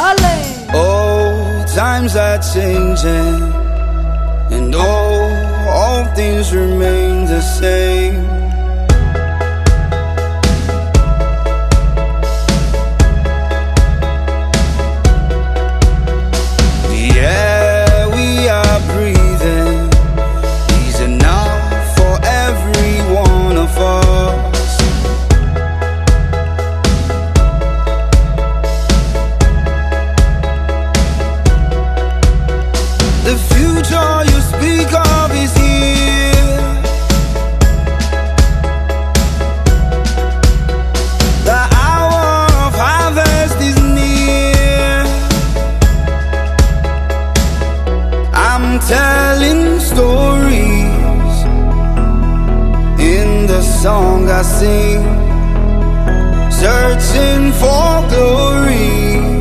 Ale. Oh, times are changing, and all things remain the same. The air we are breathing is enough for every one of us. The future you speak of is here. The hour of harvest is near. I'm telling stories in the song I sing, searching for glory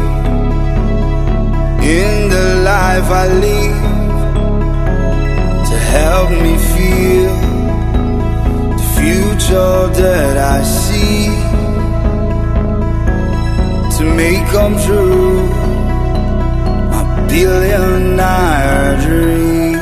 in the life I live, to help me feel the future that I see, to make come true my billionaire dream.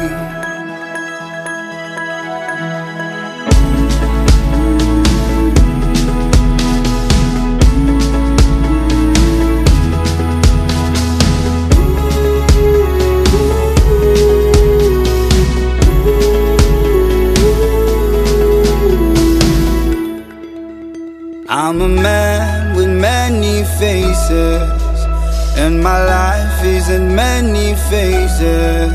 I'm a man with many faces, and my life is in many phases.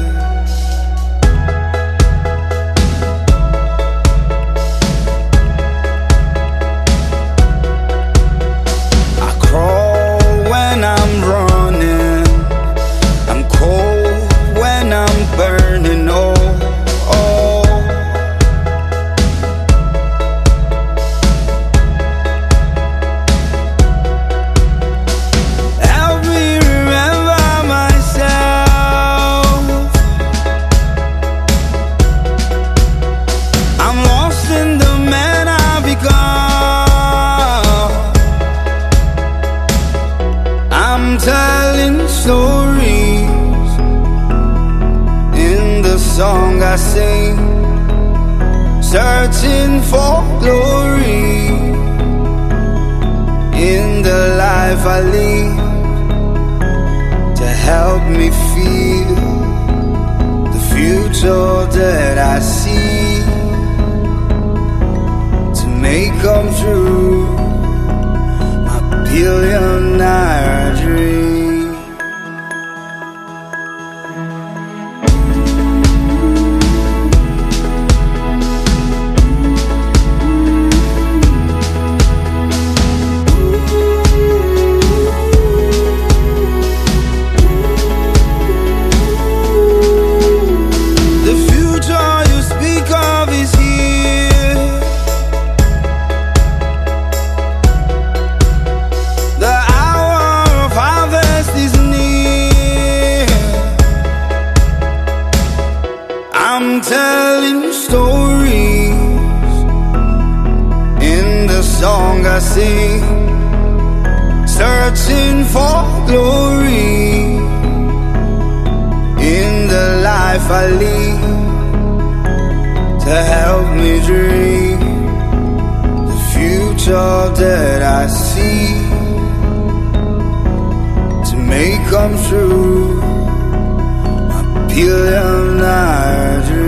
I crawl when I'm running, I'm cold when I'm burning. I'm telling stories in the song I sing, searching for glory in the life I live, to help me feel the future that I see, to make come true my billionaire dream. The future you speak of is here. The hour of harvest is near. I'm telling stories in the song I sing, searching for glory in the life I live, to help me dream the future that I see, to make come true my billionaire dream.